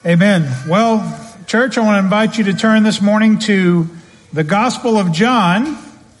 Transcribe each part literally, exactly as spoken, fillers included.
Amen. Well, church, I want to invite you to turn this morning to the Gospel of John,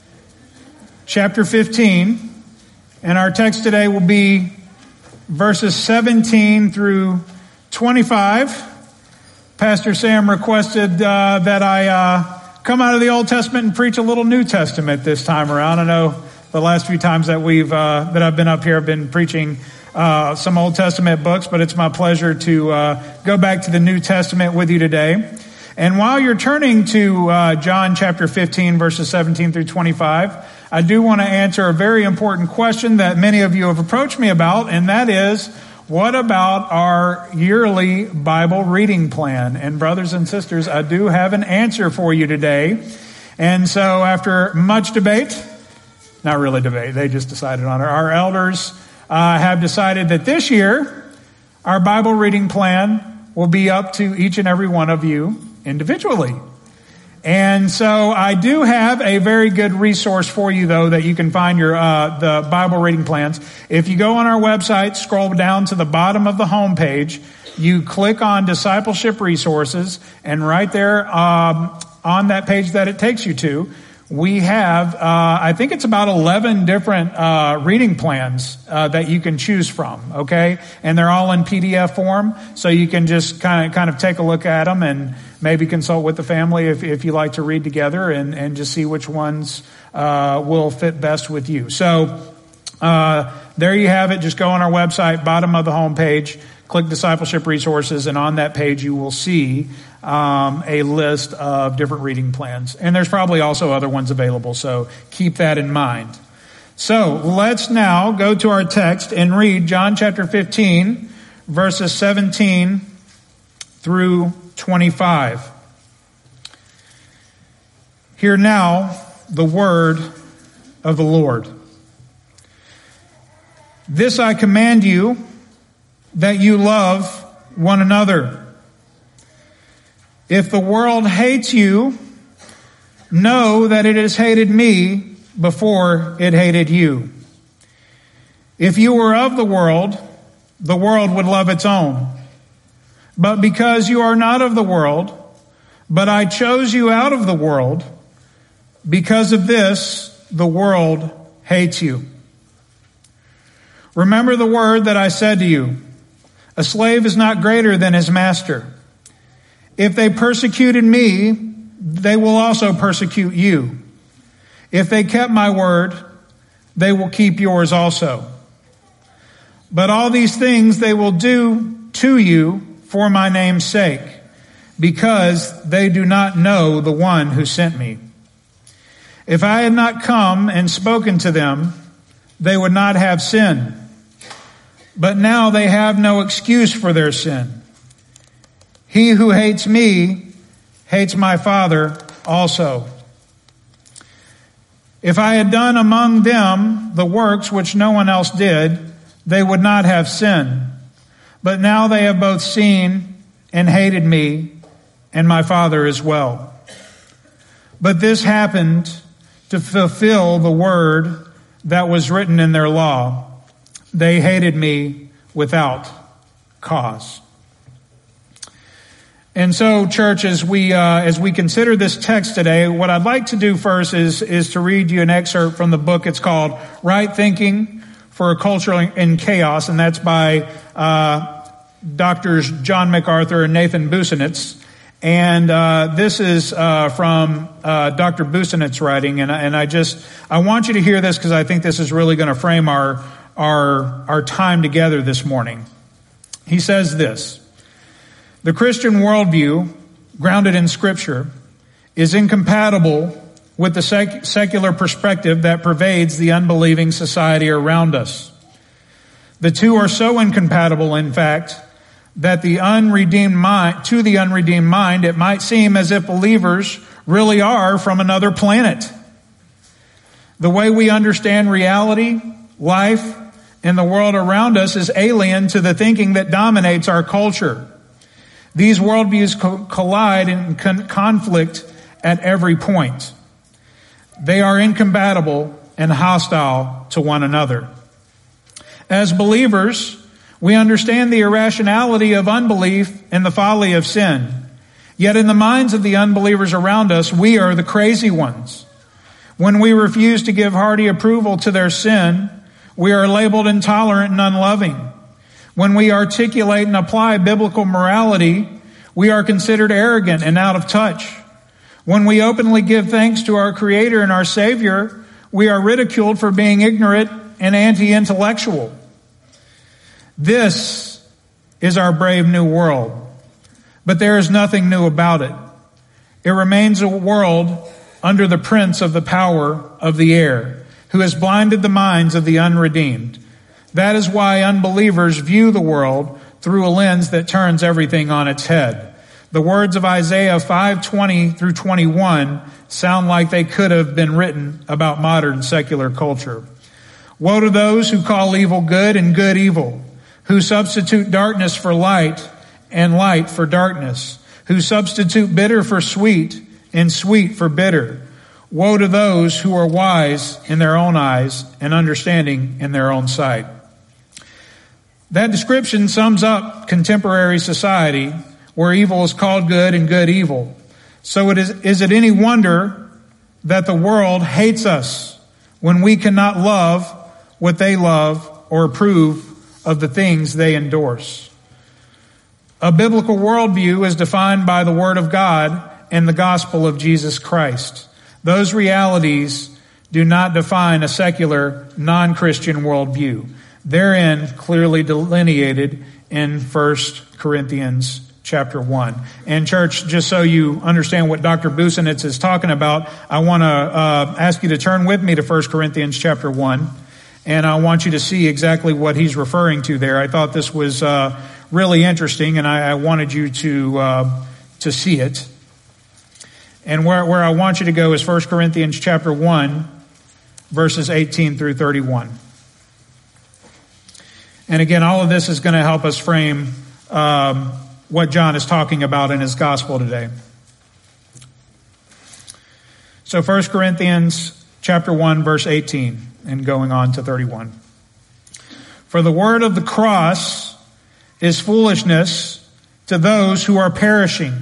chapter fifteen. And our text today will be verses seventeen through twenty-five. Pastor Sam requested uh, that I uh, come out of the Old Testament and preach a little New Testament this time around. I know the last few times that we've uh, that I've been up here, I've been preaching Uh, some Old Testament books, but it's my pleasure to uh, go back to the New Testament with you today. And while you're turning to uh, John chapter fifteen, verses seventeen through twenty-five, I do want to answer a very important question that many of you have approached me about, and that is, what about our yearly Bible reading plan? And brothers and sisters, I do have an answer for you today. And so after much debate, not really debate, they just decided on it, our elders Uh, have decided that this year, our Bible reading plan will be up to each and every one of you individually. And so I do have a very good resource for you, though, that you can find your uh, the Bible reading plans. If you go on our website, scroll down to the bottom of the homepage, you click on Discipleship Resources, and right there um, on that page that it takes you to, we have, uh, I think it's about eleven different uh, reading plans uh, that you can choose from, okay? And they're all in P D F form, so you can just kind of kind of take a look at them and maybe consult with the family if, if you like to read together and, and just see which ones uh, will fit best with you. So uh, there you have it. Just go on our website, bottom of the homepage, click Discipleship Resources, and on that page you will see um, a list of different reading plans. And there's probably also other ones available, so keep that in mind. So let's now go to our text and read John chapter fifteen, verses seventeen through twenty-five. Hear now the word of the Lord. This I command you, that you love one another. If the world hates you, know that it has hated me before it hated you. If you were of the world, the world would love its own. But because you are not of the world, but I chose you out of the world, because of this, the world hates you. Remember the word that I said to you. A slave is not greater than his master. If they persecuted me, they will also persecute you. If they kept my word, they will keep yours also. But all these things they will do to you for my name's sake, because they do not know the one who sent me. If I had not come and spoken to them, they would not have sin. But now they have no excuse for their sin. He who hates me hates my Father also. If I had done among them the works which no one else did, they would not have sin. But now they have both seen and hated me and my Father as well. But this happened to fulfill the word that was written in their law. They hated me without cause. And so, church, as we uh, as we consider this text today, what I'd like to do first is is to read you an excerpt from the book. It's called Right Thinking for a Culture in Chaos, and that's by uh, Doctors John MacArthur and Nathan Busenitz. And uh, this is uh, from uh, Doctor Busenitz's writing, and and I just I want you to hear this because I think this is really going to frame our our our time together this morning. He says this. The Christian worldview, grounded in Scripture, is incompatible with the sec- secular perspective that pervades the unbelieving society around us. The two are so incompatible, in fact, that the unredeemed mind, to the unredeemed mind, it might seem as if believers really are from another planet. The way we understand reality, life, and the world around us is alien to the thinking that dominates our culture. These worldviews co- collide and con- conflict at every point. They are incompatible and hostile to one another. As believers, We understand the irrationality of unbelief and the folly of sin. Yet in the minds of the unbelievers around us, we are the crazy ones. When we refuse to give hearty approval to their sin, we are labeled intolerant and unloving. When we articulate and apply biblical morality, we are considered arrogant and out of touch. When we openly give thanks to our Creator and our Savior, we are ridiculed for being ignorant and anti-intellectual. This is our brave new world, but there is nothing new about it. It remains a world under the prince of the power of the air, who has blinded the minds of the unredeemed. That is why unbelievers view the world through a lens that turns everything on its head. The words of Isaiah five twenty through twenty-one sound like they could have been written about modern secular culture. Woe to those who call evil good and good evil, who substitute darkness for light and light for darkness, who substitute bitter for sweet and sweet for bitter. Woe to those who are wise in their own eyes and understanding in their own sight. That description sums up contemporary society where evil is called good and good evil. So it is, is it any wonder that the world hates us when we cannot love what they love or approve of the things they endorse? A biblical worldview is defined by the Word of God and the gospel of Jesus Christ. Those realities do not define a secular, non-Christian worldview. Therein clearly delineated in First Corinthians chapter one. And church, just so you understand what Doctor Busenitz is talking about, I want to uh, ask you to turn with me to First Corinthians chapter one. And I want you to see exactly what he's referring to there. I thought this was uh, really interesting, and I, I wanted you to uh, to see it. And where, where I want you to go is First Corinthians chapter one, verses eighteen through thirty-one. And again, all of this is going to help us frame um, what John is talking about in his gospel today. So First Corinthians chapter one, verse eighteen, and going on to thirty-one. For the word of the cross is foolishness to those who are perishing.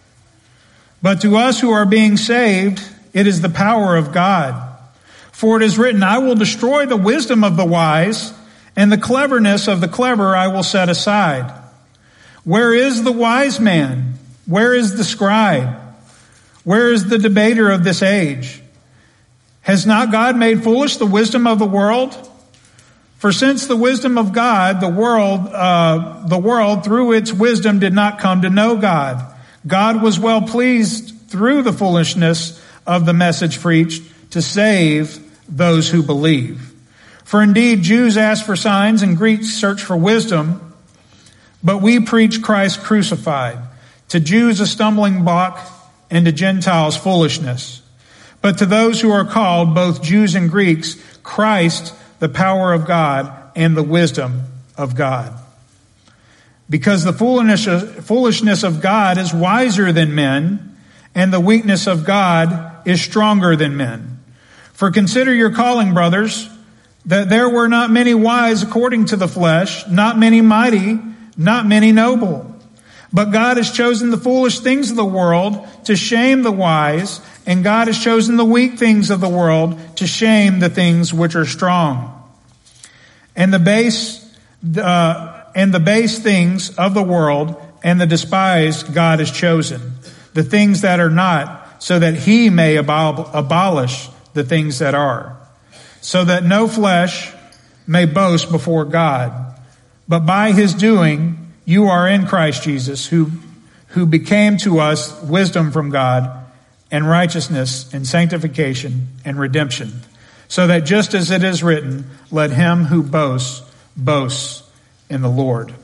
But to us who are being saved, it is the power of God. For it is written, I will destroy the wisdom of the wise, and the cleverness of the clever I will set aside. Where is the wise man? Where is the scribe? Where is the debater of this age? Has not God made foolish the wisdom of the world? For since the wisdom of God, the world, uh, the world through its wisdom did not come to know God. God was well pleased through the foolishness of the message preached to save those who believe. For indeed, Jews ask for signs and Greeks search for wisdom, but we preach Christ crucified. To Jews a stumbling block, and to Gentiles foolishness. But to those who are called, both Jews and Greeks, Christ, the power of God and the wisdom of God. Because the foolishness of God is wiser than men, and the weakness of God is stronger than men. For consider your calling, brothers, that there were not many wise according to the flesh, not many mighty, not many noble. But God has chosen the foolish things of the world to shame the wise, and God has chosen the weak things of the world to shame the things which are strong. And the base, uh, and the base things of the world and the despised God has chosen, the things that are not, so that he may abol- abolish the things that are, so that no flesh may boast before God. But by his doing, you are in Christ Jesus, who, who became to us wisdom from God and righteousness and sanctification and redemption, so that just as it is written, let him who boasts, boast in the Lord.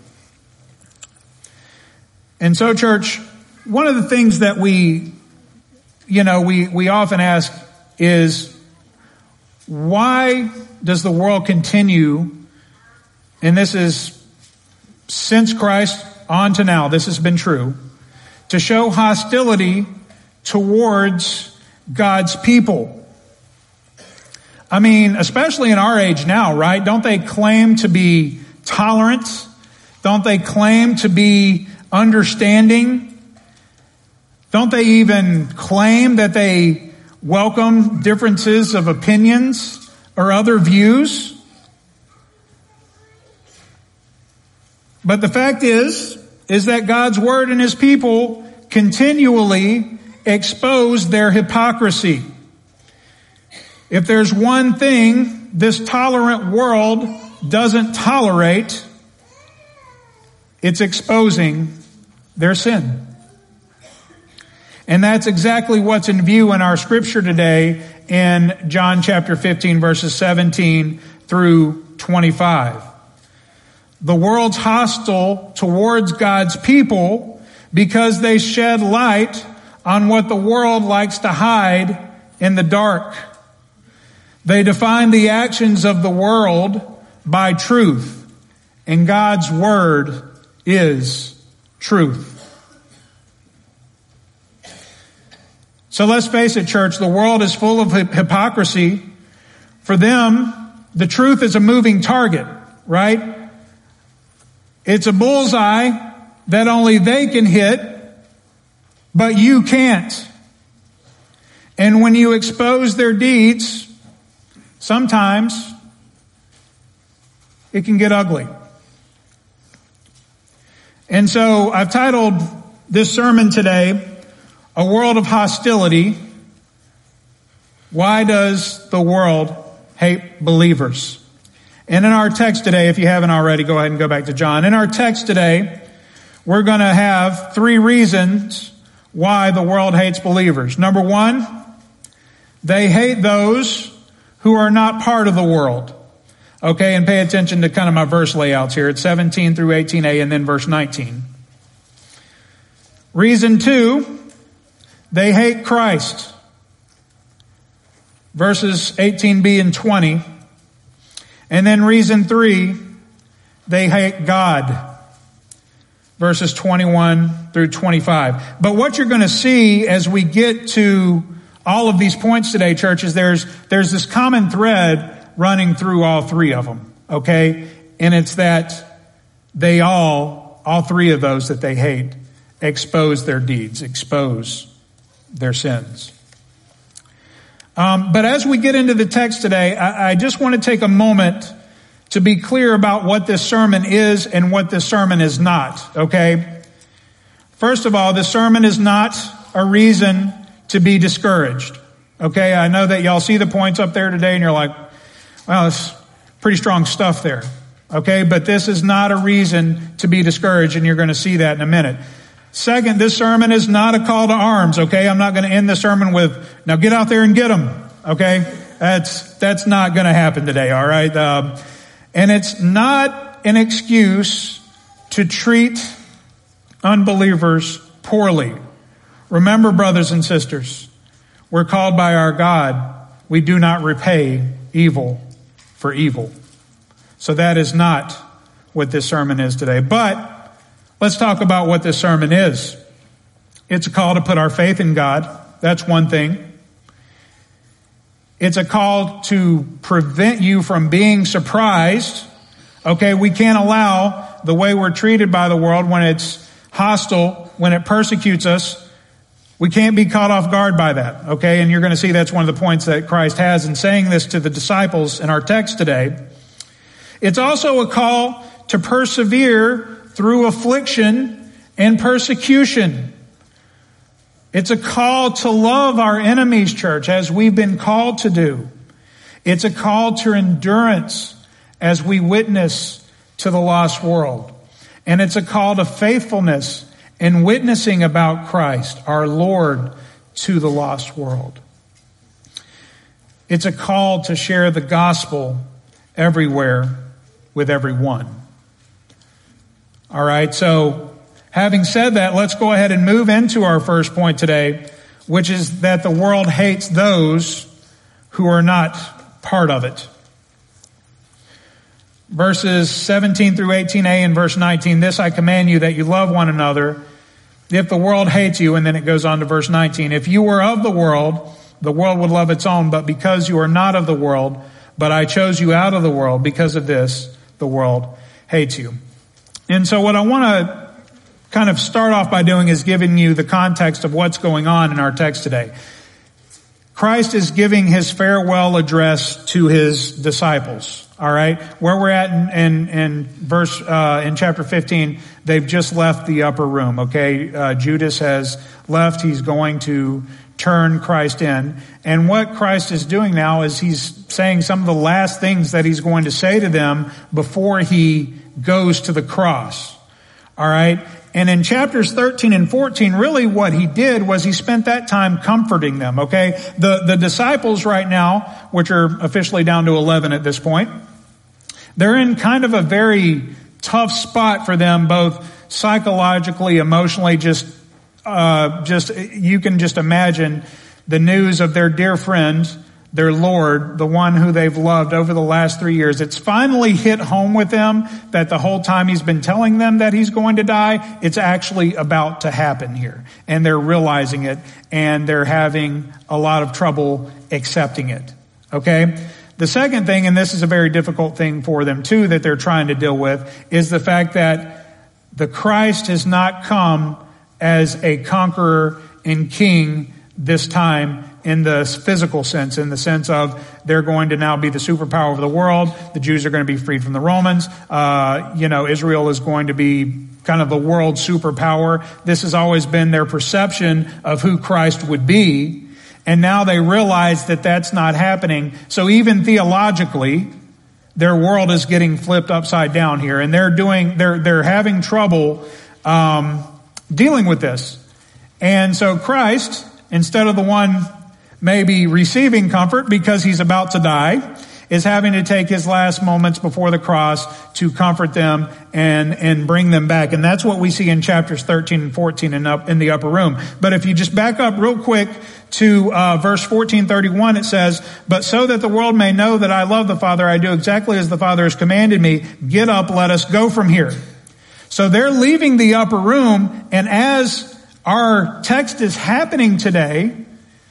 And so, church, one of the things that we, you know, we, we often ask is, why does the world continue, and this is since Christ on to now, this has been true, to show hostility towards God's people? I mean, especially in our age now, right? Don't they claim to be tolerant Don't they claim to be understanding? Don't they even claim that they welcome differences of opinions or other views? But the fact is, is that God's word and his people continually expose their hypocrisy. If there's one thing this tolerant world doesn't tolerate, it's exposing their sin. And that's exactly what's in view in our scripture today in John chapter fifteen, verses seventeen through twenty-five. The world's hostile towards God's people because they shed light on what the world likes to hide in the dark. They define the actions of the world by truth, and God's word is truth. So let's face it, church, the world is full of hypocrisy. For them, the truth is a moving target, right? It's a bullseye that only they can hit, but you can't. And when you expose their deeds, sometimes it can get ugly. And so I've titled this sermon today, A World of Hostility. Why does the world hate believers? And in our text today, if you haven't already, go ahead and go back to John. In our text today, we're going to have three reasons why the world hates believers. Number one, they hate those who are not part of the world. Okay, and pay attention to kind of my verse layouts here. It's seventeen through eighteen a and then verse nineteen. Reason two, they hate Christ. Verses eighteen b and twenty. And then reason three, they hate God. Verses twenty-one through twenty-five. But what you're going to see as we get to all of these points today, church, is there's, there's this common thread running through all three of them. Okay? And it's that they all, all three of those that they hate, expose their deeds, expose their sins. Um, but as we get into the text today, I, I just want to take a moment to be clear about what this sermon is and what this sermon is not, okay? First of all, this sermon is not a reason to be discouraged, okay? I know that y'all see the points up there today and you're like, well, it's pretty strong stuff there, okay? But this is not a reason to be discouraged, and you're going to see that in a minute. Second, this sermon is not a call to arms, okay? I'm not going to end the sermon with, now get out there and get them, okay? That's, that's not going to happen today, all right? Um, and it's not an excuse to treat unbelievers poorly. Remember, brothers and sisters, we're called by our God. We do not repay evil for evil. So that is not what this sermon is today. But let's talk about what this sermon is. It's a call to put our faith in God. That's one thing. It's a call to prevent you from being surprised. Okay, we can't allow the way we're treated by the world when it's hostile, when it persecutes us. We can't be caught off guard by that. Okay, and you're going to see that's one of the points that Christ has in saying this to the disciples in our text today. It's also a call to persevere through affliction and persecution. It's a call to love our enemies, church, as we've been called to do. It's a call to endurance as we witness to the lost world. And it's a call to faithfulness in witnessing about Christ, our Lord, to the lost world. It's a call to share the gospel everywhere with everyone. All right, so having said that, let's go ahead and move into our first point today, which is that the world hates those who are not part of it. Verses seventeen through eighteen a and verse nineteen, this I command you that you love one another. If the world hates you, and then it goes on to verse nineteen, if you were of the world, the world would love its own, but because you are not of the world, but I chose you out of the world, because of this, the world hates you. And so what I want to kind of start off by doing is giving you the context of what's going on in our text today. Christ is giving his farewell address to his disciples. All right, where we're at in, in, in verse uh, in chapter fifteen, they've just left the upper room. Okay, uh, Judas has left. He's going to turn Christ in, and what Christ is doing now is he's saying some of the last things that he's going to say to them before he goes to the cross. All right. And in chapters thirteen and fourteen, really what he did was he spent that time comforting them, okay? The, the disciples right now, which are officially down to eleven at this point, they're in kind of a very tough spot for them, both psychologically, emotionally, just, uh, just, you can just imagine the news of their dear friend, their Lord, the one who they've loved over the last three years. It's finally hit home with them that the whole time he's been telling them that he's going to die, it's actually about to happen here. And they're realizing it, and they're having a lot of trouble accepting it. Okay? The second thing, and this is a very difficult thing for them too, that they're trying to deal with, is the fact that the Christ has not come as a conqueror and king this time in the physical sense, in the sense of they're going to now be the superpower of the world. The Jews are going to be freed from the Romans. Uh, you know, Israel is going to be kind of the world superpower. This has always been their perception of who Christ would be. And now they realize that that's not happening. So even theologically, their world is getting flipped upside down here. And they're doing, they're, they're having trouble, um, dealing with this. And so Christ, instead of the one maybe receiving comfort because he's about to die, is having to take his last moments before the cross to comfort them and, and bring them back. And that's what we see in chapters thirteen and fourteen in, up, in the upper room. But if you just back up real quick to uh, verse fourteen thirty-one, it says, "But so that the world may know that I love the Father, I do exactly as the Father has commanded me. Get up, let us go from here." So they're leaving the upper room, and as our text is happening today,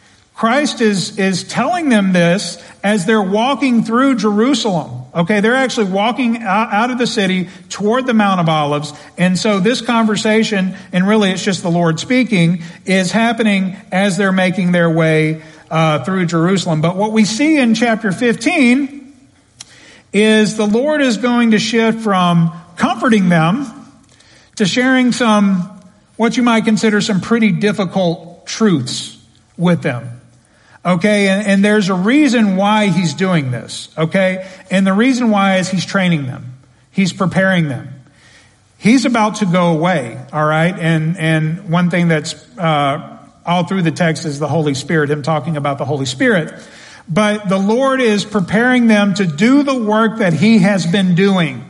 Christ is, is telling them this as they're walking through Jerusalem. Okay, they're actually walking out, out of the city toward the Mount of Olives. And so this conversation, and really it's just the Lord speaking, is happening as they're making their way uh, through Jerusalem. But what we see in chapter fifteen is the Lord is going to shift from comforting them to sharing some, what you might consider some pretty difficult truths with them. Okay, and, and there's a reason why he's doing this, okay? And the reason why is he's training them. He's preparing them. He's about to go away, all right? And and one thing that's uh all through the text is the Holy Spirit, him talking about the Holy Spirit. But the Lord is preparing them to do the work that he has been doing.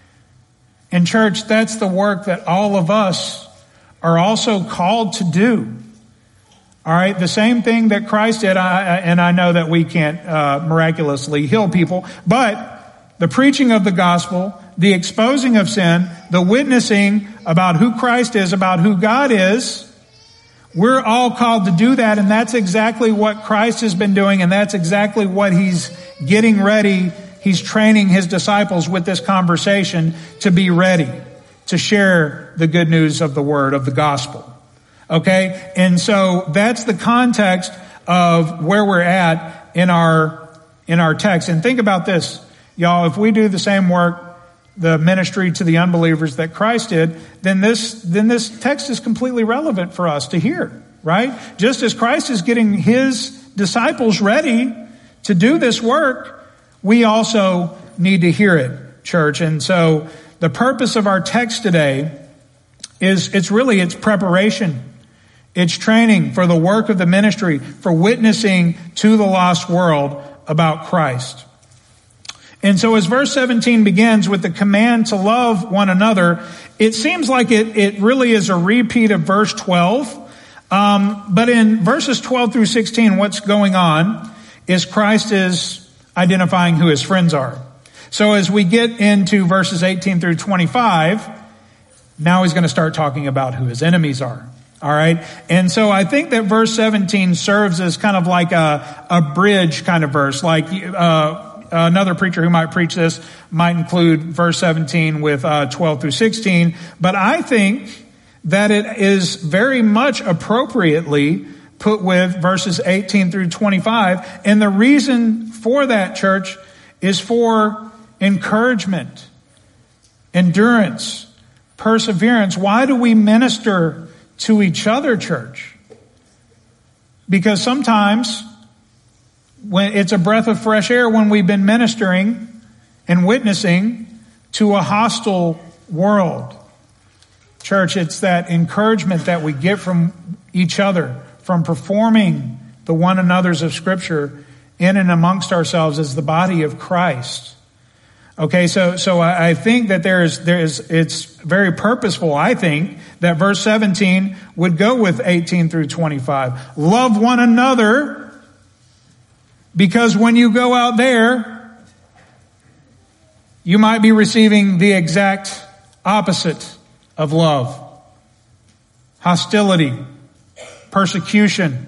And church, that's the work that all of us are also called to do. All right, the same thing that Christ did, I, and I know that we can't uh, miraculously heal people, but the preaching of the gospel, the exposing of sin, the witnessing about who Christ is, about who God is, we're all called to do that, and that's exactly what Christ has been doing, and that's exactly what he's getting ready. He's training his disciples with this conversation to be ready to share the good news of the word, of the gospel. Okay, and so that's the context of where we're at in our in our text. And think about this, y'all. If we do the same work, the ministry to the unbelievers that Christ did, then this then this text is completely relevant for us to hear, right? Just as Christ is getting his disciples ready to do this work, we also need to hear it, church. And so the purpose of our text today is it's really it's preparation. It's training for the work of the ministry, for witnessing to the lost world about Christ. And so as verse seventeen begins with the command to love one another, it seems like it, it really is a repeat of verse twelve. Um, but in verses twelve through sixteen, what's going on is Christ is identifying who his friends are. So as we get into verses eighteen through twenty-five, now he's going to start talking about who his enemies are. All right. And so I think that verse seventeen serves as kind of like a, a bridge kind of verse. Like, uh, another preacher who might preach this might include verse seventeen with uh, twelve through sixteen. But I think that it is very much appropriately put with verses eighteen through twenty-five. And the reason for that, church, is for encouragement, endurance, perseverance. Why do we minister to each other, church? Because sometimes when it's a breath of fresh air when we've been ministering and witnessing to a hostile world. Church, it's that encouragement that we get from each other, from performing the one another's of Scripture in and amongst ourselves as the body of Christ. Okay, so so I, I think that there is there is it's very purposeful, I think, that verse seventeen would go with eighteen through twenty-five. Love one another, because when you go out there, you might be receiving the exact opposite of love. Hostility, persecution,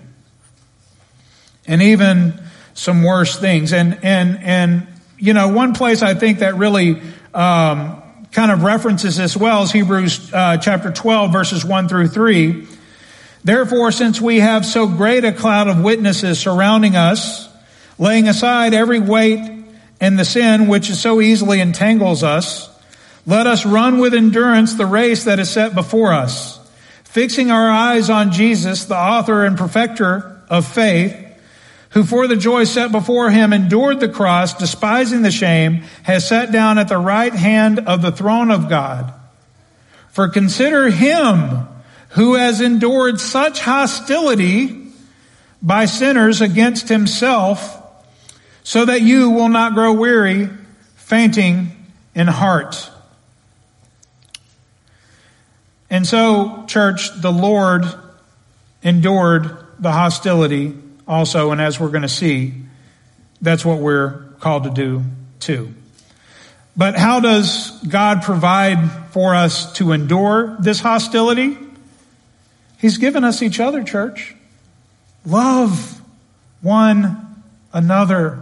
and even some worse things. And, and, and, you know, one place I think that really, um, kind of references this well is Hebrews, uh, chapter twelve, verses one through three. Therefore, since we have so great a cloud of witnesses surrounding us, laying aside every weight and the sin which is so easily entangles us, let us run with endurance the race that is set before us, fixing our eyes on Jesus, the author and perfecter of faith, who for the joy set before him endured the cross, despising the shame, has sat down at the right hand of the throne of God. For consider him who has endured such hostility by sinners against himself, so that you will not grow weary, fainting in heart. And so, church, the Lord endured the hostility also, and as we're going to see, that's what we're called to do too. But how does God provide for us to endure this hostility? He's given us each other, church. Love one another.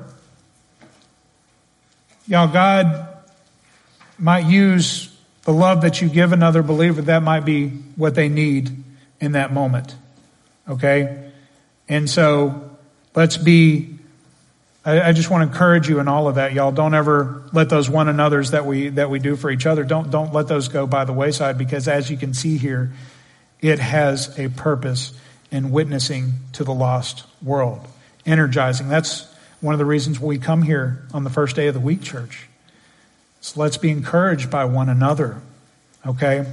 Y'all, God might use the love that you give another believer. That might be what they need in that moment. Okay? And so let's be, I, I just want to encourage you in all of that, y'all. Don't ever let those one another's that we, that we do for each other. Don't, don't let those go by the wayside, because as you can see here, it has a purpose in witnessing to the lost world. Energizing. That's one of the reasons we come here on the first day of the week, church. So let's be encouraged by one another. Okay?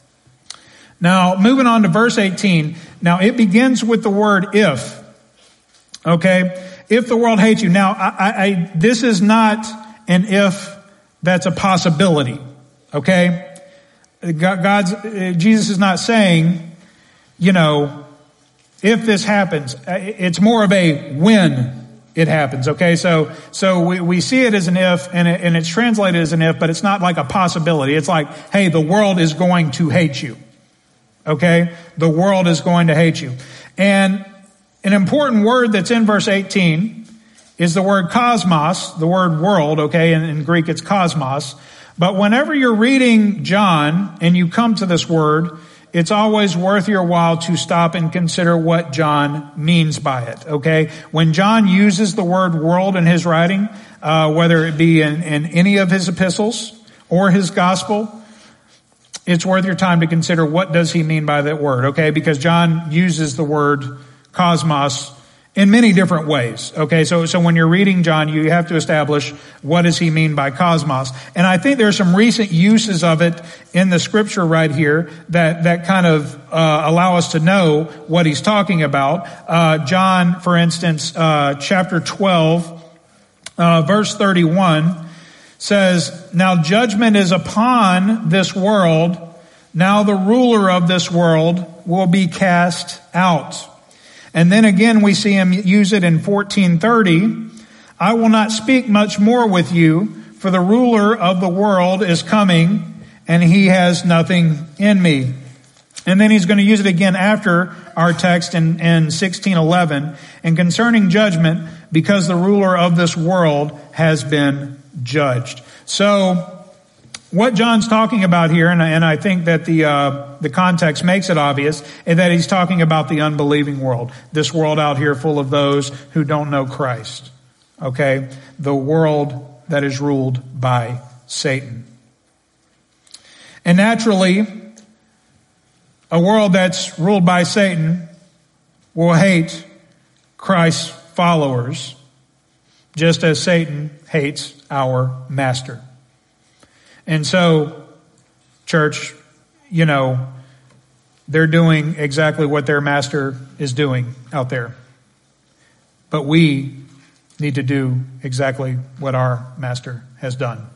Now, moving on to verse eighteen. Now, it begins with the word if. Okay? If the world hates you. Now, I, I, I, this is not an if that's a possibility. Okay? God's, Jesus is not saying, you know, if this happens. It's more of a when it happens. Okay, so so we, we see it as an if, and it, and it's translated as an if, but it's not like a possibility. It's like, hey, the world is going to hate you. Okay, the world is going to hate you. And an important word that's in verse eighteen is the word cosmos, the word world. Okay, in, in Greek it's cosmos. But whenever you're reading John and you come to this word, it's always worth your while to stop and consider what John means by it, okay? When John uses the word world in his writing, uh, whether it be in, in any of his epistles or his gospel, it's worth your time to consider what does he mean by that word, okay? Because John uses the word cosmos in many different ways, okay? So, so when you're reading John, you have to establish what does he mean by cosmos. And I think there are some recent uses of it in the scripture right here that, that kind of, uh, allow us to know what he's talking about. Uh, John, for instance, uh, chapter twelve, uh, verse thirty-one says, "Now judgment is upon this world. Now the ruler of this world will be cast out." And then again, we see him use it in fourteen thirty. "I will not speak much more with you, for the ruler of the world is coming, and he has nothing in me." And then he's going to use it again after our text in, in sixteen eleven. And concerning judgment, because the ruler of this world has been judged. So, what John's talking about here, and, and I think that the uh, the context makes it obvious, is that he's talking about the unbelieving world. This world out here full of those who don't know Christ. Okay? The world that is ruled by Satan. And naturally, a world that's ruled by Satan will hate Christ's followers, just as Satan hates our master. And so, church, you know, they're doing exactly what their master is doing out there. But we need to do exactly what our master has done.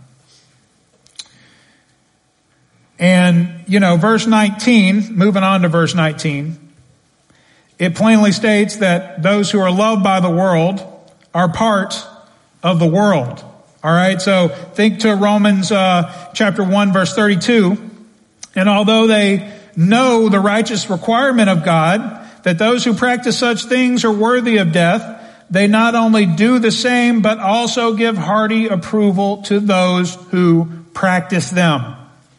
And, you know, verse nineteen, moving on to verse nineteen, it plainly states that those who are loved by the world are part of the world. All right, so think to Romans uh, chapter one, verse thirty-two. And although they know the righteous requirement of God, that those who practice such things are worthy of death, they not only do the same, but also give hearty approval to those who practice them.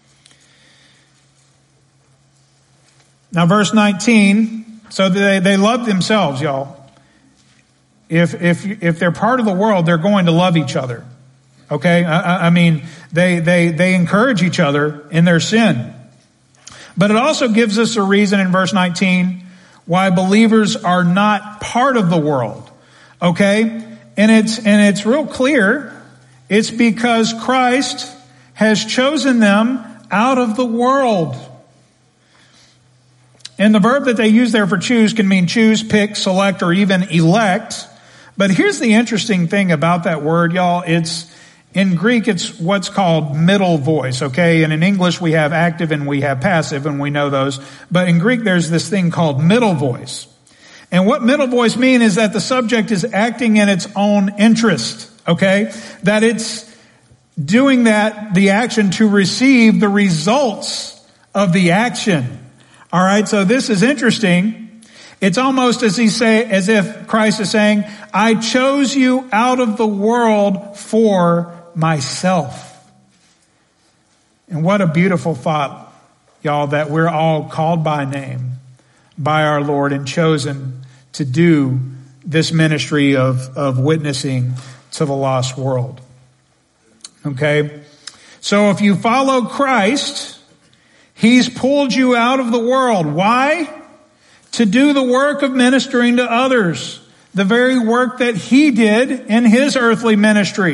Now, verse nineteen, so they, they love themselves, y'all. If, if, if they're part of the world, they're going to love each other. Okay? I, I mean, they, they, they encourage each other in their sin. But it also gives us a reason in verse nineteen why believers are not part of the world. Okay? And it's, and it's real clear. It's because Christ has chosen them out of the world. And the verb that they use there for choose can mean choose, pick, select, or even elect. But here's the interesting thing about that word, y'all. It's, in Greek, it's what's called middle voice, okay? And in English, we have active and we have passive, and we know those. But in Greek, there's this thing called middle voice. And what middle voice mean is that the subject is acting in its own interest, okay? That it's doing that, the action, to receive the results of the action. All right, so this is interesting. It's almost as he say, as if Christ is saying, I chose you out of the world for myself. And what a beautiful thought, y'all, that we're all called by name by our Lord and chosen to do this ministry of, of witnessing to the lost world. Okay? So if you follow Christ, He's pulled you out of the world. Why? To do the work of ministering to others. The very work that He did in His earthly ministry.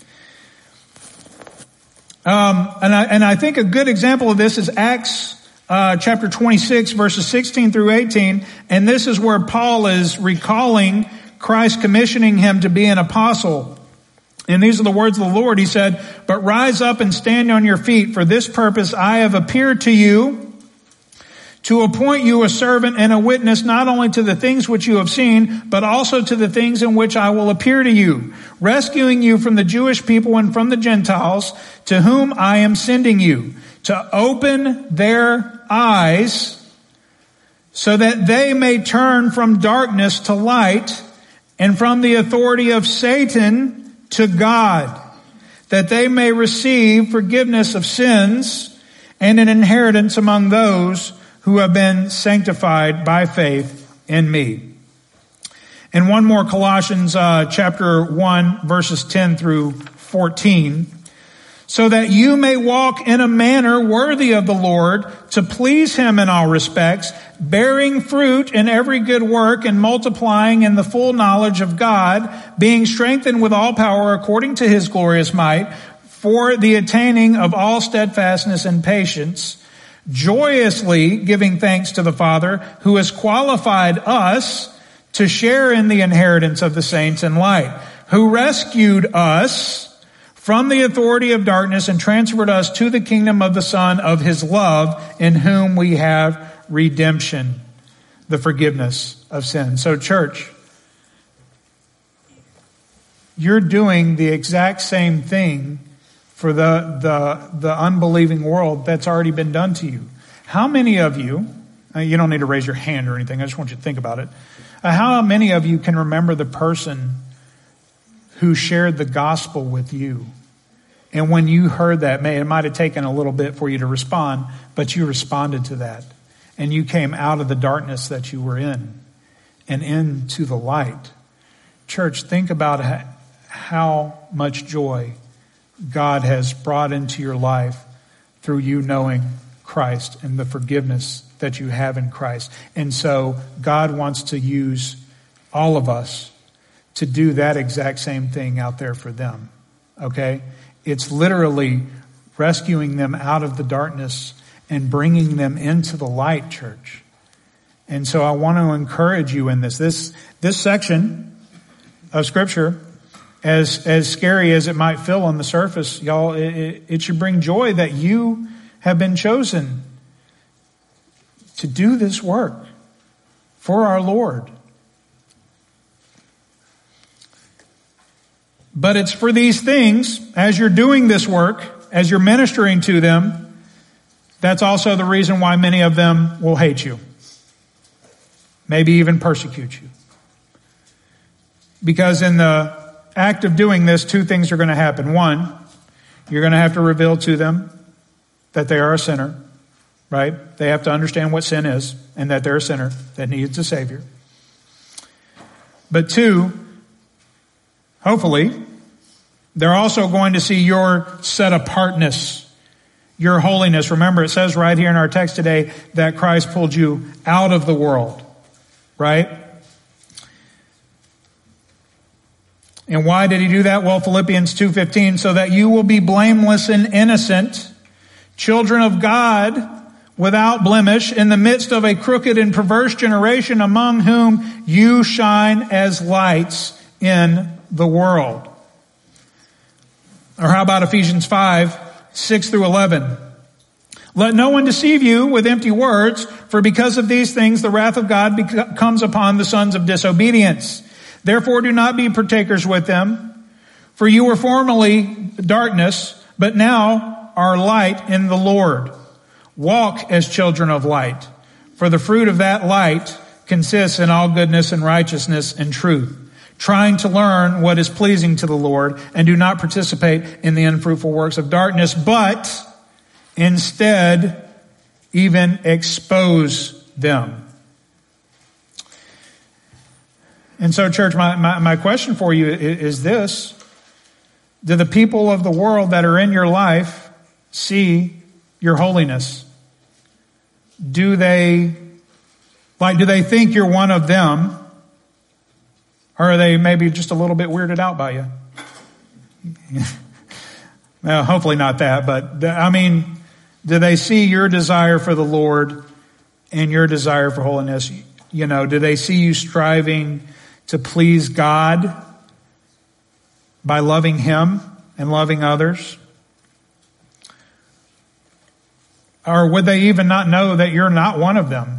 Um, and I, and I think a good example of this is Acts uh, chapter twenty-six, verses sixteen through eighteen. And this is where Paul is recalling Christ commissioning him to be an apostle. And these are the words of the Lord. He said, but rise up and stand on your feet. For this purpose I have appeared to you, to appoint you a servant and a witness not only to the things which you have seen, but also to the things in which I will appear to you, rescuing you from the Jewish people and from the Gentiles, to whom I am sending you, to open their eyes, so that they may turn from darkness to light, and from the authority of Satan to God, that they may receive forgiveness of sins and an inheritance among those who have been sanctified by faith in me. And one more, Colossians uh, chapter one, verses ten through fourteen. So that you may walk in a manner worthy of the Lord, to please Him in all respects, bearing fruit in every good work and multiplying in the full knowledge of God, being strengthened with all power according to His glorious might, for the attaining of all steadfastness and patience, joyously giving thanks to the Father, who has qualified us to share in the inheritance of the saints in light, who rescued us from the authority of darkness and transferred us to the kingdom of the Son of His love, in whom we have redemption, the forgiveness of sin. So church, you're doing the exact same thing for the, the, the unbelieving world that's already been done to you. How many of you Uh, you don't need to raise your hand or anything. I just want you to think about it. Uh, how many of you can remember the person who shared the gospel with you? And when you heard that, may, it might have taken a little bit for you to respond, but you responded to that. And you came out of the darkness that you were in and into the light. Church, think about how much joy God has brought into your life through you knowing Christ and the forgiveness that you have in Christ. And so God wants to use all of us to do that exact same thing out there for them. Okay? It's literally rescuing them out of the darkness and bringing them into the light, church. And so I want to encourage you in this. This, this section of Scripture, as, as scary as it might feel on the surface, y'all, it, it should bring joy that you have been chosen to do this work for our Lord. But it's for these things, as you're doing this work, as you're ministering to them, that's also the reason why many of them will hate you. Maybe even persecute you. Because in the act of doing this, two things are going to happen. One, you're going to have to reveal to them that they are a sinner, right? They have to understand what sin is and that they're a sinner that needs a Savior. But two, hopefully, they're also going to see your set-apartness, your holiness. Remember, it says right here in our text today that Christ pulled you out of the world, right? And why did he do that? Well, Philippians two fifteen, so that you will be blameless and innocent, children of God, without blemish, in the midst of a crooked and perverse generation, among whom you shine as lights in the world. Or how about Ephesians five, six through eleven? Let no one deceive you with empty words, for because of these things the wrath of God bec- comes upon the sons of disobedience. Therefore do not be partakers with them, for you were formerly darkness, but now are light in the Lord. Walk as children of light, for the fruit of that light consists in all goodness and righteousness and truth, trying to learn what is pleasing to the Lord, and do not participate in the unfruitful works of darkness, but instead even expose them. And so, church, my, my, my question for you is, is this. Do the people of the world that are in your life see your holiness? Do they, like, do they think you're one of them? Or are they maybe just a little bit weirded out by you? Well, hopefully not that, but I mean, do they see your desire for the Lord and your desire for holiness? You know, do they see you striving to please God by loving Him and loving others? Or would they even not know that you're not one of them?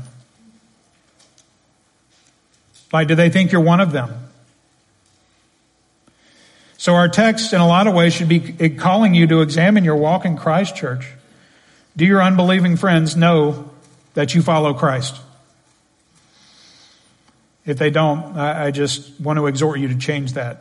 Like, do they think you're one of them? So our text, in a lot of ways, should be calling you to examine your walk in Christ, church. Do your unbelieving friends know that you follow Christ? If they don't, I just want to exhort you to change that.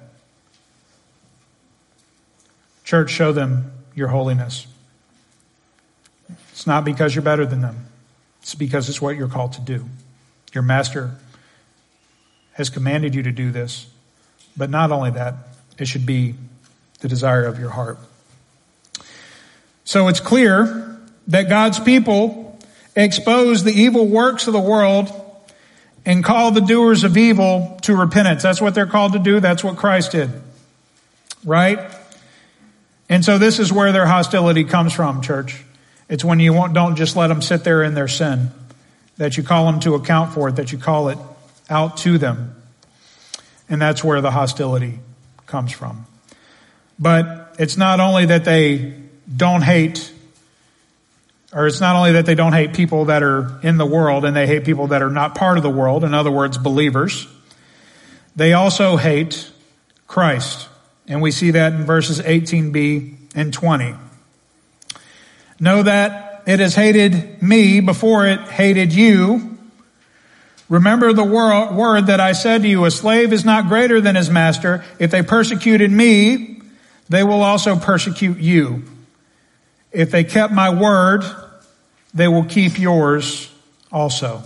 Church, show them your holiness. It's not because you're better than them. It's because it's what you're called to do. Your master has commanded you to do this. But not only that, it should be the desire of your heart. So it's clear that God's people expose the evil works of the world and call the doers of evil to repentance. That's what they're called to do. That's what Christ did. Right? And so this is where their hostility comes from, church. It's when you won't, don't just let them sit there in their sin, that you call them to account for it, that you call it out to them. And that's where the hostility comes from. But it's not only that they don't hate, or it's not only that they don't hate people that are in the world and they hate people that are not part of the world, in other words, believers. They also hate Christ. And we see that in verses eighteen b and twenty. Know that it has hated me before it hated you. Remember the wor- word that I said to you, a slave is not greater than his master. If they persecuted me, they will also persecute you. If they kept my word, they will keep yours also.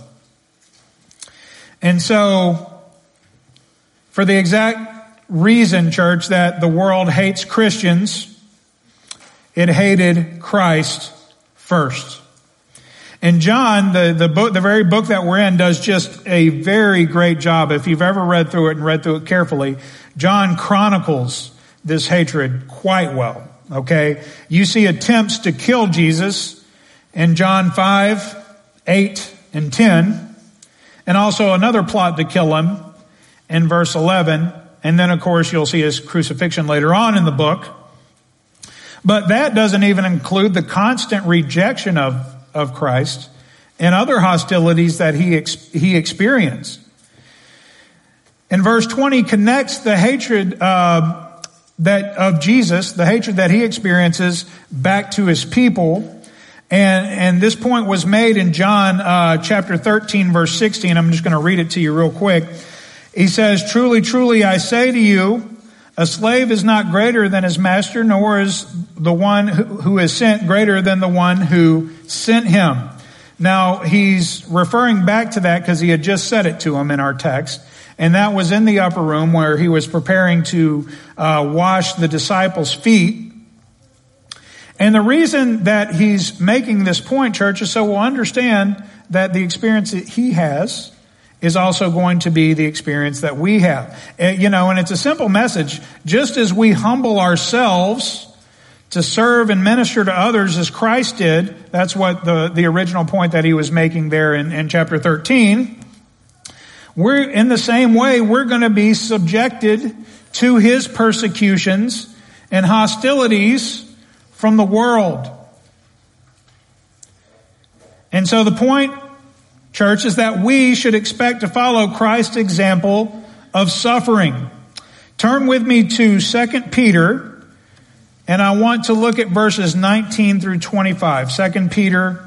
And so, for the exact reason, church, that the world hates Christians, it hated Christ first. And John, the, the book, the very book that we're in, does just a very great job. If you've ever read through it and read through it carefully, John chronicles this hatred quite well. Okay? You see attempts to kill Jesus in John five, eight, and ten. And also another plot to kill him in verse eleven. And then, of course, you'll see his crucifixion later on in the book. But that doesn't even include the constant rejection of, of Christ and other hostilities that he ex, he experienced. And verse twenty connects the hatred uh, that of Jesus, the hatred that he experiences, back to his people. And, and this point was made in John uh, chapter thirteen, verse sixteen. I'm just going to read it to you real quick. He says, "Truly, truly, I say to you, a slave is not greater than his master, nor is the one who, who is sent greater than the one who sent him." Now, he's referring back to that because he had just said it to him in our text. And that was in the upper room where he was preparing to uh, wash the disciples' feet. And the reason that he's making this point, church, is so we'll understand that the experience that he has is also going to be the experience that we have. Uh, you know, and it's a simple message. Just as we humble ourselves to serve and minister to others as Christ did, that's what the, the original point that he was making there in, in chapter thirteen. We're in the same way, we're going to be subjected to his persecutions and hostilities from the world. And so the point, church, is that we should expect to follow Christ's example of suffering. Turn with me to Second Peter, and I want to look at verses nineteen through twenty-five. Second Peter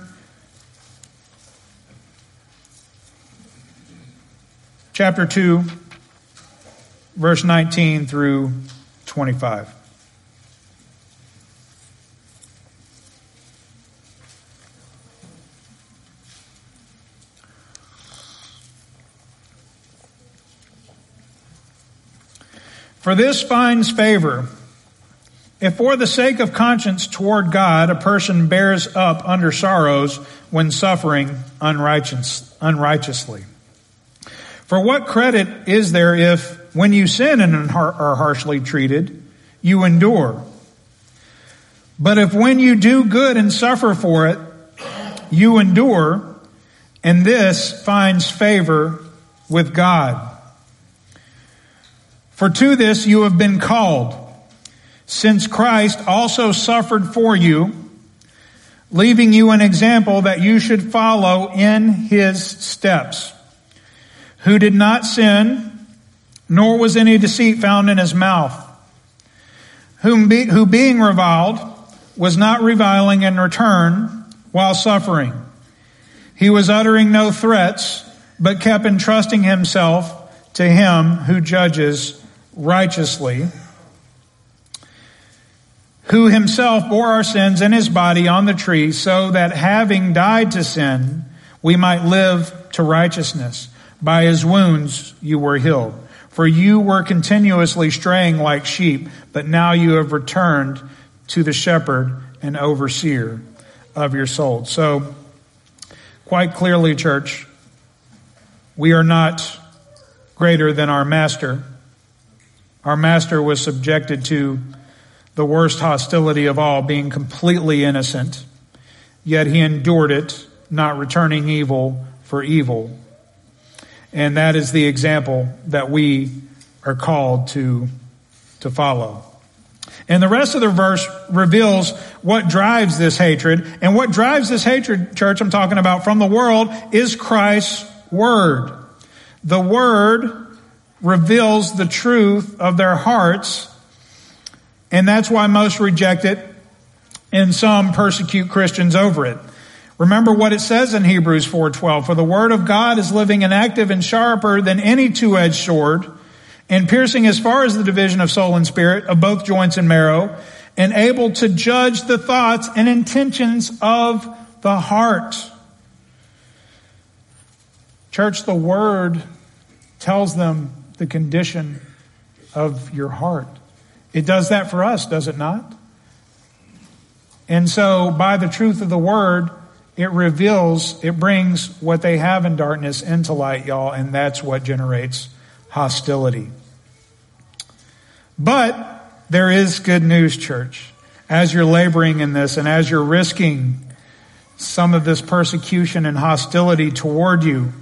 chapter two, verse nineteen through twenty-five. "For this finds favor, if for the sake of conscience toward God a person bears up under sorrows when suffering unrighteous, unrighteously. For what credit is there if, when you sin and are harshly treated, you endure? But if when you do good and suffer for it, you endure, and this finds favor with God. For to this you have been called, since Christ also suffered for you, leaving you an example that you should follow in his steps, who did not sin, nor was any deceit found in his mouth, whom be, who being reviled was not reviling in return while suffering. He was uttering no threats, but kept entrusting himself to him who judges righteously, who himself bore our sins in his body on the tree, so that having died to sin, we might live to righteousness. By his wounds you were healed. For you were continuously straying like sheep, but now you have returned to the shepherd and overseer of your souls." So, quite clearly, church, we are not greater than our master. Our master was subjected to the worst hostility of all, being completely innocent, yet he endured it, not returning evil for evil. And that is the example that we are called to, to follow. And the rest of the verse reveals what drives this hatred. And what drives this hatred, church, I'm talking about from the world, is Christ's word. The word reveals the truth of their hearts, and that's why most reject it, and some persecute Christians over it. Remember what it says in Hebrews four twelve, for the word of God is living and active and sharper than any two-edged sword, and piercing as far as the division of soul and spirit, of both joints and marrow, and able to judge the thoughts and intentions of the heart. Church, the word tells them the condition of your heart. It does that for us, does it not? And so by the truth of the word, it reveals, it brings what they have in darkness into light, y'all, and that's what generates hostility. But there is good news, church. As you're laboring in this and as you're risking some of this persecution and hostility toward you,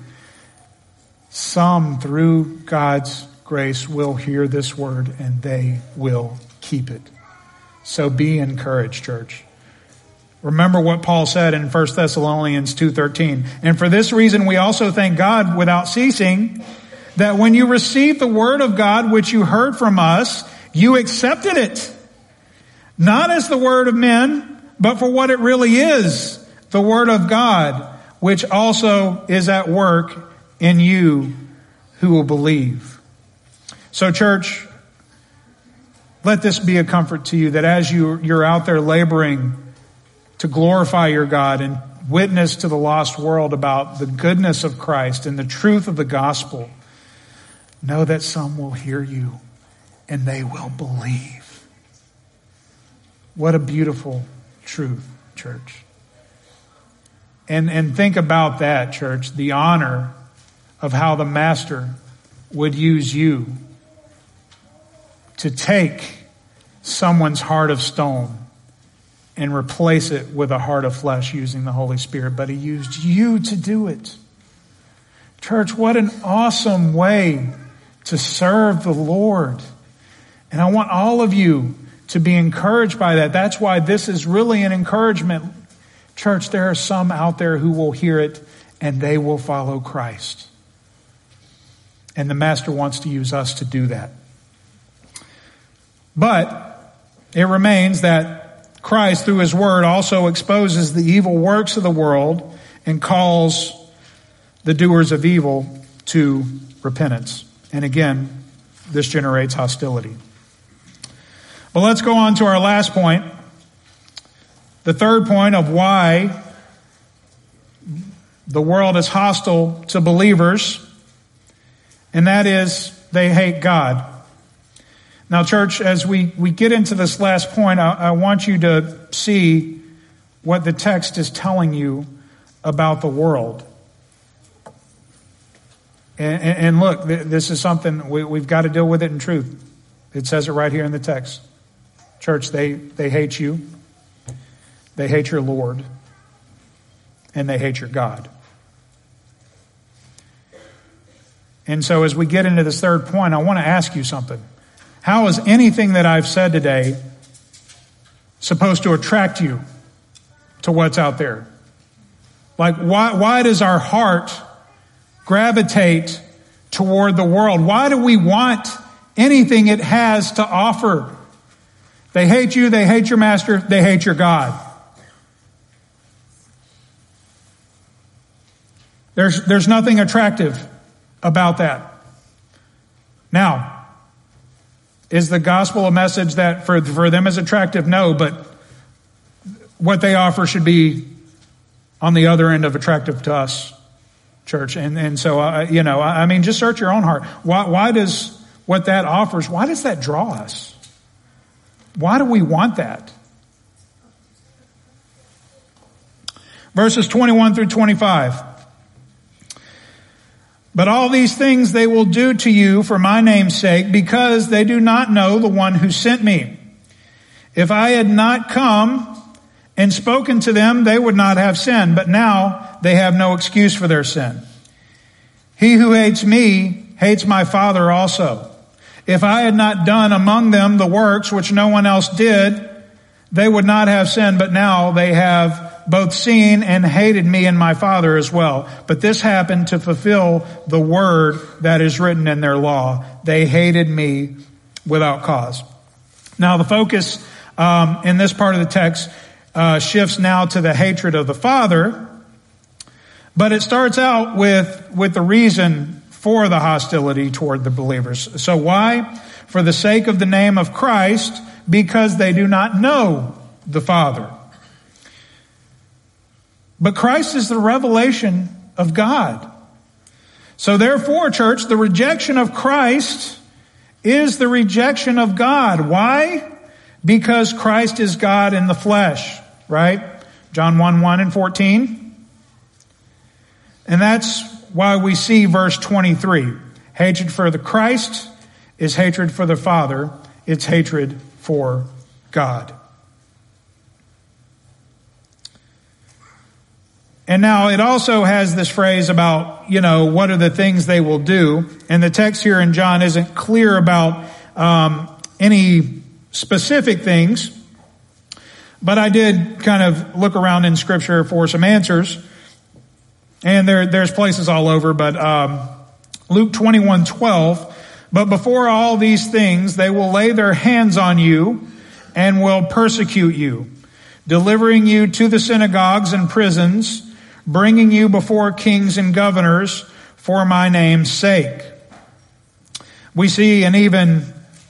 some through God's grace will hear this word and they will keep it. So be encouraged, church. Remember what Paul said in First Thessalonians two thirteen. And for this reason we also thank God without ceasing that when you received the word of God which you heard from us, you accepted it. Not as the word of men, but for what it really is, the word of God, which also is at work in you who will believe. So church, let this be a comfort to you that as you, you're out there laboring to glorify your God and witness to the lost world about the goodness of Christ and the truth of the gospel, know that some will hear you and they will believe. What a beautiful truth, church. And, and think about that, church, the honor of how the Master would use you to take someone's heart of stone and replace it with a heart of flesh using the Holy Spirit. But he used you to do it. Church, what an awesome way to serve the Lord. And I want all of you to be encouraged by that. That's why this is really an encouragement. Church, there are some out there who will hear it and they will follow Christ. And the Master wants to use us to do that. But it remains that Christ, through his word, also exposes the evil works of the world and calls the doers of evil to repentance. And again, this generates hostility. But let's go on to our last point. The third point of why the world is hostile to believers, and that is they hate God. Now, church, as we, we get into this last point, I, I want you to see what the text is telling you about the world. And, and, and look, this is something we, we've got to deal with it in truth. It says it right here in the text. Church, they, they hate you. They hate your Lord. And they hate your God. And so as we get into this third point, I want to ask you something. How is anything that I've said today supposed to attract you to what's out there? Like, why, why does our heart gravitate toward the world? Why do we want anything it has to offer? They hate you, they hate your master, they hate your God. There's, there's nothing attractive about that. Now, is the gospel a message that for, for them is attractive? No, but what they offer should be on the other end of attractive to us, church. And, and so, uh, you know, I, I mean, just search your own heart. Why, why does what that offers, why does that draw us? Why do we want that? Verses twenty-one through twenty-five. But all these things they will do to you for my name's sake, because they do not know the one who sent me. If I had not come and spoken to them, they would not have sin, but now they have no excuse for their sin. He who hates me hates my Father also. If I had not done among them the works which no one else did, they would not have sin, but now they have both seen and hated me and my Father as well. But this happened to fulfill the word that is written in their law. They hated me without cause. Now the focus um, in this part of the text uh, shifts now to the hatred of the Father. But it starts out with, with the reason for the hostility toward the believers. So why? For the sake of the name of Christ, because they do not know the Father. But Christ is the revelation of God. So therefore, church, the rejection of Christ is the rejection of God. Why? Because Christ is God in the flesh, right? John one, one and fourteen. And that's why we see verse twenty-three. Hatred for the Christ is hatred for the Father. It's hatred for God. And now it also has this phrase about, you know, what are the things they will do? And the text here in John isn't clear about um, any specific things. But I did kind of look around in Scripture for some answers. And there, there's places all over, but um, Luke twenty-one twelve. But before all these things, they will lay their hands on you and will persecute you, delivering you to the synagogues and prisons, bringing you before kings and governors for my name's sake. We see an even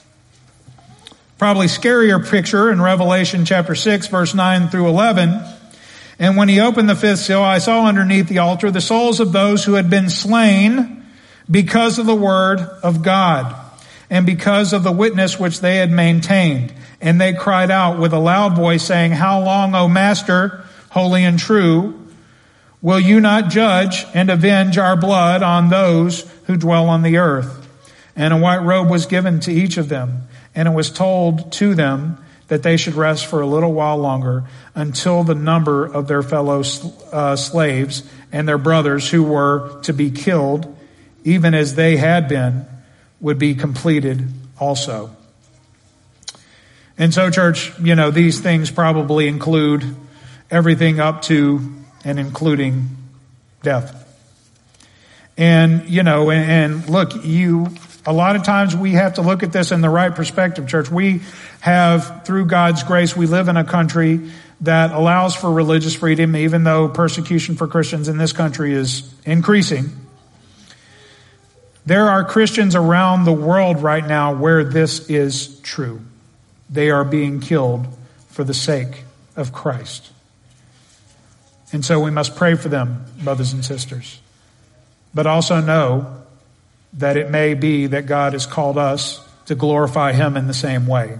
probably scarier picture in Revelation chapter six, verse nine through eleven. And when he opened the fifth seal, I saw underneath the altar the souls of those who had been slain because of the word of God and because of the witness which they had maintained. And they cried out with a loud voice, saying, How long, O Master, holy and true, will you not judge and avenge our blood on those who dwell on the earth? And a white robe was given to each of them, and it was told to them that they should rest for a little while longer until the number of their fellow uh, slaves and their brothers who were to be killed, even as they had been, would be completed also. And so, church, you know, these things probably include everything up to and including death. And, you know, and, and look, you, a lot of times we have to look at this in the right perspective, church. We have, through God's grace, we live in a country that allows for religious freedom, even though persecution for Christians in this country is increasing. There are Christians around the world right now where this is true. They are being killed for the sake of Christ. And so we must pray for them, brothers and sisters. But also know that it may be that God has called us to glorify Him in the same way.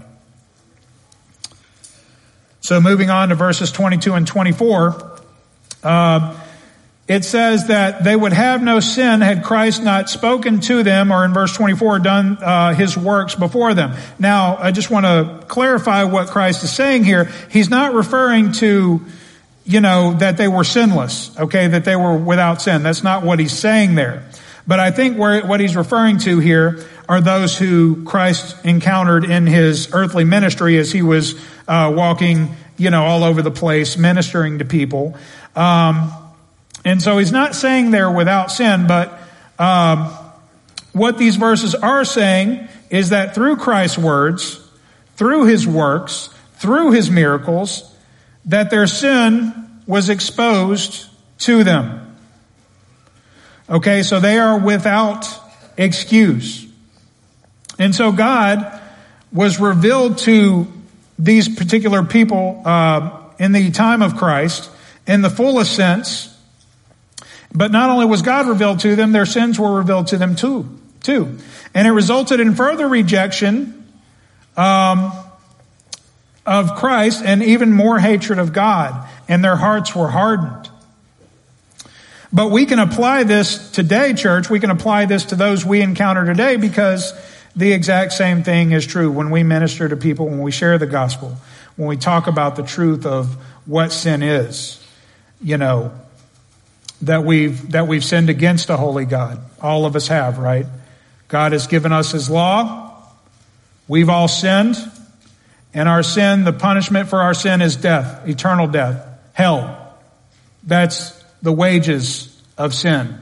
So moving on to verses twenty-two and twenty-four, uh, it says that they would have no sin had Christ not spoken to them, or in verse twenty-four, done uh, His works before them. Now, I just want to clarify what Christ is saying here. He's not referring to, you know, that they were sinless, okay, that they were without sin. That's not what He's saying there. But I think where, what He's referring to here are those who Christ encountered in His earthly ministry as He was uh, walking, you know, all over the place, ministering to people. Um, and so He's not saying they're without sin, but um, what these verses are saying is that through Christ's words, through His works, through His miracles, that their sin was exposed to them. Okay, so they are without excuse. And so God was revealed to these particular people uh, in the time of Christ in the fullest sense. But not only was God revealed to them, their sins were revealed to them too. too. And it resulted in further rejection um, of Christ and even more hatred of God. And their hearts were hardened. But we can apply this today, church. We can apply this to those we encounter today, because the exact same thing is true when we minister to people, when we share the gospel, when we talk about the truth of what sin is, you know, that we've, that we've sinned against a holy God. All of us have, right? God has given us His law. We've all sinned. And our sin, the punishment for our sin is death, eternal death, hell. That's the wages of sin.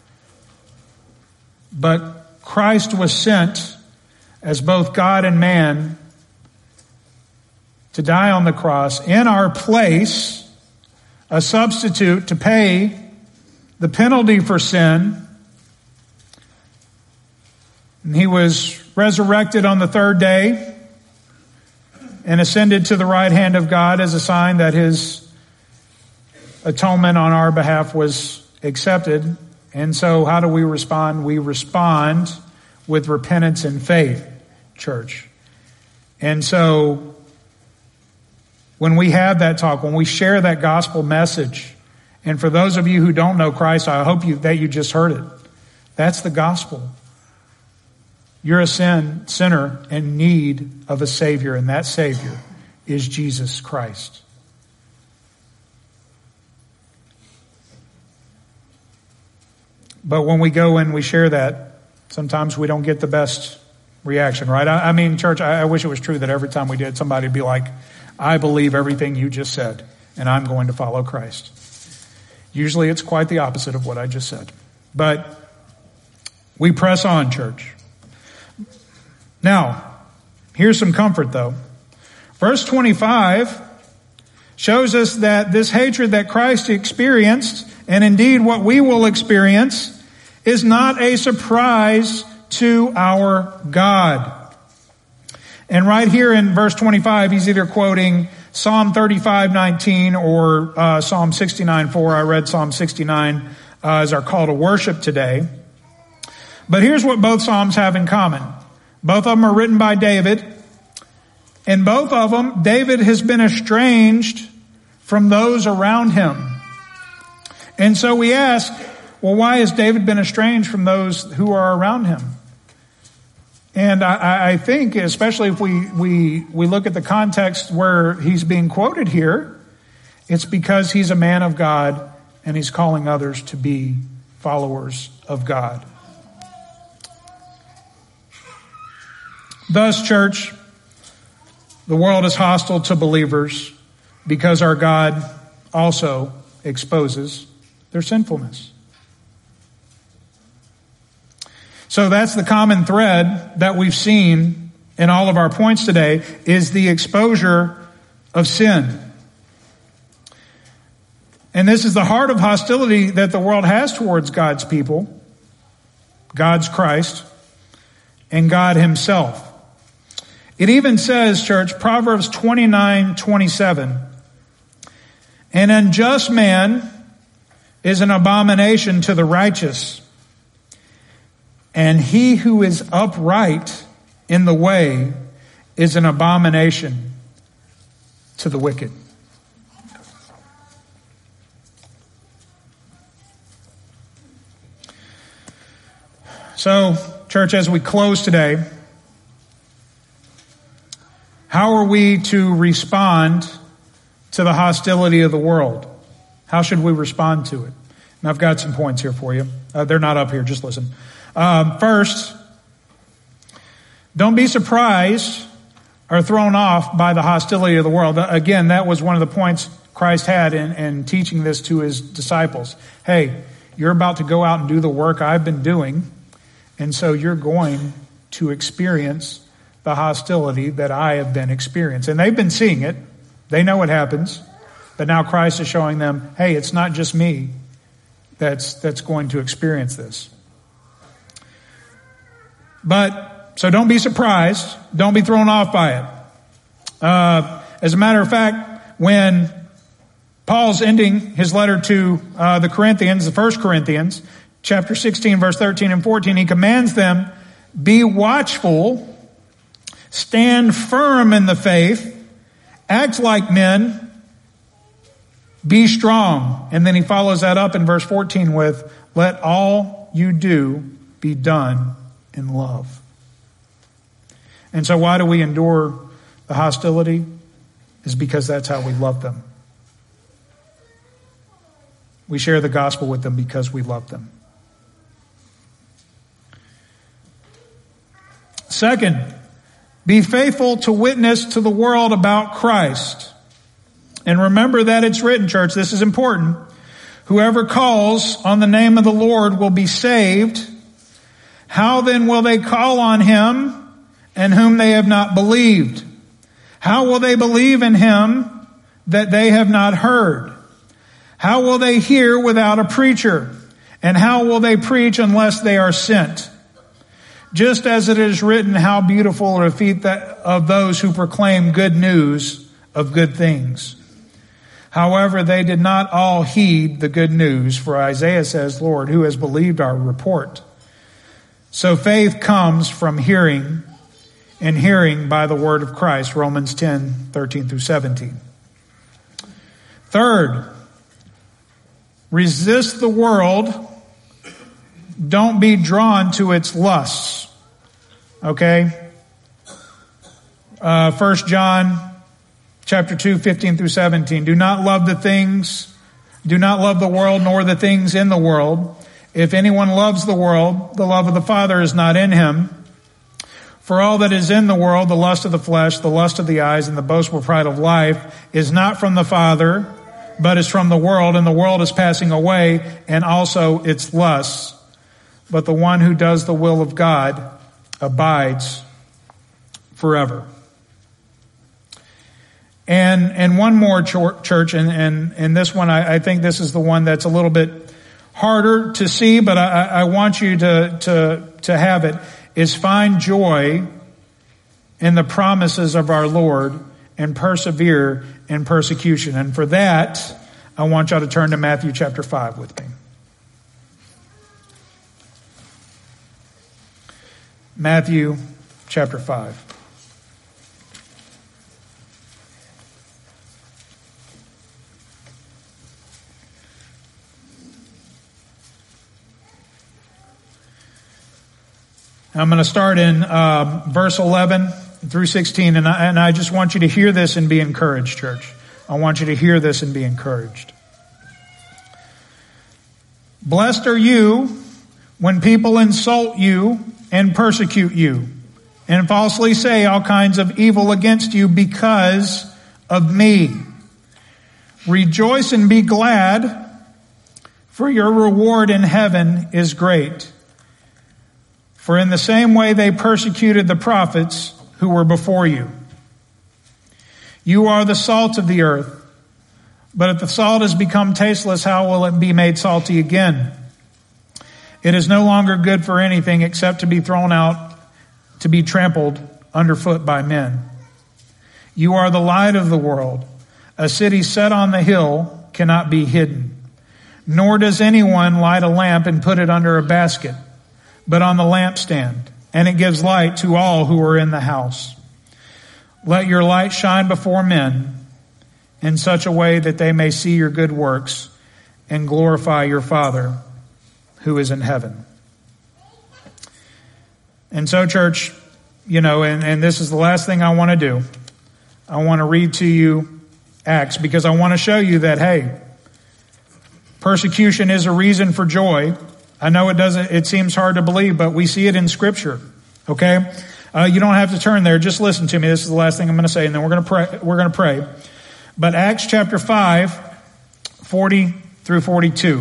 But Christ was sent as both God and man to die on the cross in our place, a substitute to pay the penalty for sin. And he was resurrected on the third day and ascended to the right hand of God as a sign that his atonement on our behalf was accepted. And so how do we respond? We respond with repentance and faith, church. And so when we have that talk, when we share that gospel message, and for those of you who don't know Christ, I hope you, that you just heard it. That's the gospel. You're a sin, sinner in need of a Savior, and that Savior is Jesus Christ. But when we go and we share that, sometimes we don't get the best reaction, right? I, I mean, church, I, I wish it was true that every time we did, somebody would be like, I believe everything you just said, and I'm going to follow Christ. Usually it's quite the opposite of what I just said. But we press on, church. Now, here's some comfort, though. Verse twenty-five shows us that this hatred that Christ experienced, and indeed what we will experience, is not a surprise to our God. And right here in verse twenty-five, he's either quoting Psalm thirty-five nineteen or uh, Psalm sixty-nine four. I read Psalm sixty-nine uh, as our call to worship today. But here's what both Psalms have in common. Both of them are written by David. And both of them, David has been estranged from those around him. And so we ask, well, why has David been estranged from those who are around him? And I, I think, especially if we, we, we look at the context where he's being quoted here, it's because he's a man of God and he's calling others to be followers of God. Thus, church, the world is hostile to believers because our God also exposes their sinfulness. So that's the common thread that we've seen in all of our points today, is the exposure of sin. And this is the heart of hostility that the world has towards God's people, God's Christ, and God himself. It even says, church, Proverbs twenty-nine twenty-seven, an unjust man is an abomination to the righteous, and he who is upright in the way is an abomination to the wicked. So, church, as we close today, how are we to respond to the hostility of the world? How should we respond to it? And I've got some points here for you. Uh, they're not up here, just listen. Um, first, don't be surprised or thrown off by the hostility of the world. Again, that was one of the points Christ had in, in teaching this to his disciples. Hey, you're about to go out and do the work I've been doing, and so you're going to experience the hostility that I have been experiencing. And they've been seeing it. They know what happens. But now Christ is showing them, hey, it's not just me that's that's going to experience this. But, so don't be surprised. Don't be thrown off by it. Uh, as a matter of fact, when Paul's ending his letter to uh, the Corinthians, the First Corinthians, chapter sixteen, verse thirteen and fourteen, he commands them, be watchful, stand firm in the faith, act like men, be strong. And then he follows that up in verse fourteen with, let all you do be done in love. And so why do we endure the hostility? Is because that's how we love them. We share the gospel with them because we love them. Second, be faithful to witness to the world about Christ. And remember that it's written, church, this is important. Whoever calls on the name of the Lord will be saved. How then will they call on him in whom they have not believed? How will they believe in him that they have not heard? How will they hear without a preacher? And how will they preach unless they are sent? Just as it is written, how beautiful are the feet of those who proclaim good news of good things. However, they did not all heed the good news, for Isaiah says, Lord, who has believed our report? So faith comes from hearing, and hearing by the word of Christ, Romans ten, thirteen through seventeen. Third, resist the world. Don't be drawn to its lusts. Okay? Uh, First John chapter two, fifteen through seventeen. Do not love the things, do not love the world nor the things in the world. If anyone loves the world, the love of the Father is not in him. For all that is in the world, the lust of the flesh, the lust of the eyes, and the boastful pride of life is not from the Father, but is from the world, and the world is passing away, and also its lusts. But the one who does the will of God abides forever. And and one more church, and, and, and this one, I, I think this is the one that's a little bit harder to see, but I, I want you to, to, to have it, is find joy in the promises of our Lord and persevere in persecution. And for that, I want y'all to turn to Matthew chapter five with me. Matthew chapter five. I'm going to start in uh, verse eleven through sixteen, and I, and I just want you to hear this and be encouraged, church. I want you to hear this and be encouraged. Blessed are you when people insult you and persecute you and falsely say all kinds of evil against you because of me. Rejoice and be glad, for your reward in heaven is great. For in the same way they persecuted the prophets who were before you. You are the salt of the earth. But if the salt has become tasteless, how will it be made salty again? It is no longer good for anything except to be thrown out, to be trampled underfoot by men. You are the light of the world. A city set on the hill cannot be hidden. Nor does anyone light a lamp and put it under a basket, but on the lampstand, and it gives light to all who are in the house. Let your light shine before men in such a way that they may see your good works and glorify your Father who is in heaven. And so, church, you know, and, and this is the last thing I want to do. I want to read to you Acts, because I want to show you that, hey, persecution is a reason for joy. I know it doesn't, it seems hard to believe, but we see it in Scripture. Okay? Uh, you don't have to turn there. Just listen to me. This is the last thing I'm going to say, and then we're going to pray. We're going to pray. But Acts chapter five, forty through forty-two.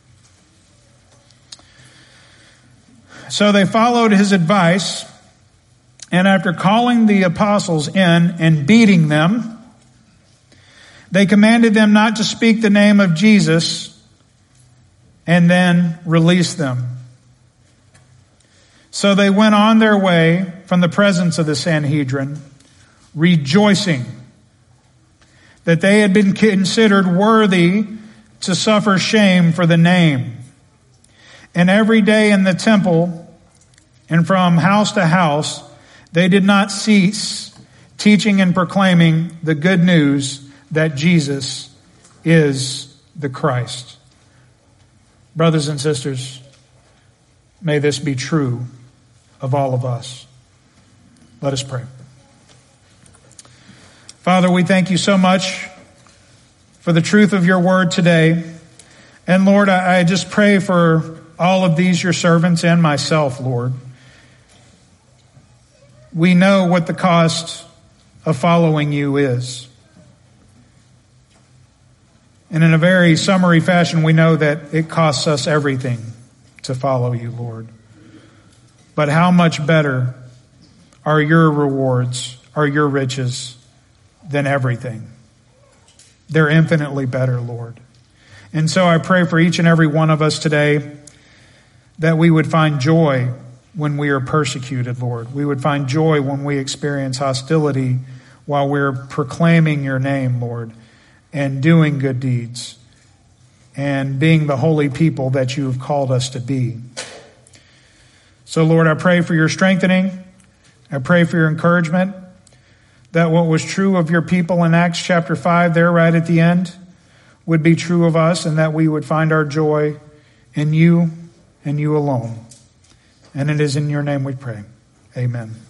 So they followed his advice, and after calling the apostles in and beating them, they commanded them not to speak the name of Jesus, and then released them. So they went on their way from the presence of the Sanhedrin, rejoicing that they had been considered worthy to suffer shame for the name. And every day in the temple and from house to house, they did not cease teaching and proclaiming the good news that Jesus is the Christ. Brothers and sisters, may this be true of all of us. Let us pray. Father, we thank you so much for the truth of your word today. And Lord, I, I just pray for all of these, your servants and myself, Lord. We know what the cost of following you is. And in a very summary fashion, we know that it costs us everything to follow you, Lord. But how much better are your rewards, are your riches, than everything. They're infinitely better, Lord. And so I pray for each and every one of us today that we would find joy when we are persecuted, Lord. We would find joy when we experience hostility while we're proclaiming your name, Lord, and doing good deeds and being the holy people that you have called us to be. So, Lord, I pray for your strengthening. I pray for your encouragement, that what was true of your people in Acts chapter five there right at the end would be true of us, and that we would find our joy in you and you alone. And it is in your name we pray. Amen.